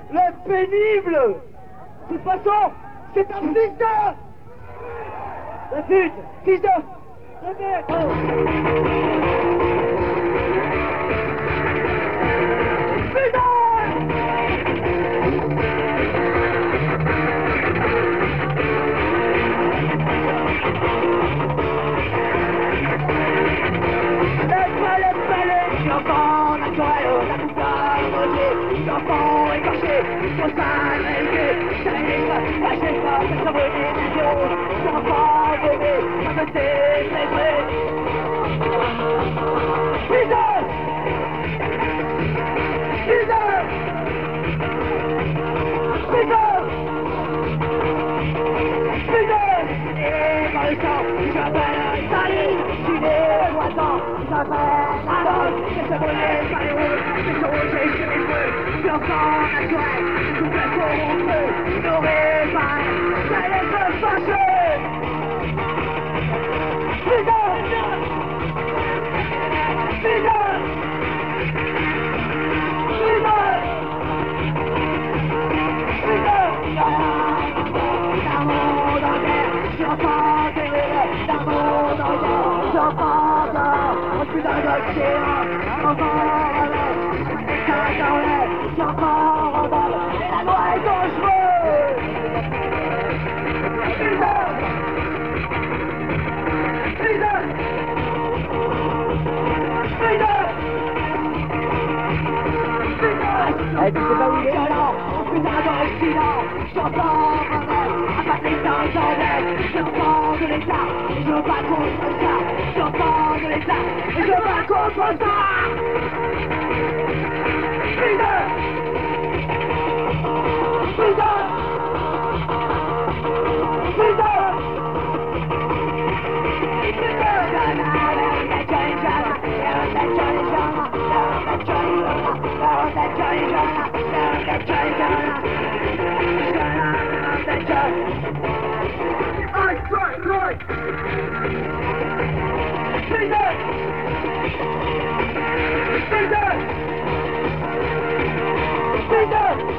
Le pénible. De toute façon, c'est un fils de... La pute. Fils de... merde. L'enfant écorché, trop sale, élevé, ça n'existe, lâchez pas, ça s'abonner des zéros, l'enfant bébé, ça me décélébrer. Putain! Putain! Putain! Putain! Et par le sang, j'appelle Staline, je suis né lointain, j'appelle la note, c'est s'abonner par les routes, c'est sur rouge et sur les feux. L'enfant naturel, tout est corrompu, n'aurait pas, ça laisse le fâcher. Putain! Putain! Putain! Putain! D'un monde entier, j'entends des rires, d'un monde entier, j'entends dehors, on tue d'un gosse géant, j'entends relève, j'entends randonne, et la loi est dangereuse. Putain! Putain! Putain! Putain! Eh, tu sais pas où il est? Violent, putain d'Occident, j'entends randonne, à pas les temps j'enlève, j'entends de l'État, et je me bats contre ça, j'entends de l'État, et je me bats contre ça. Putain! Putain! Putain! Putain!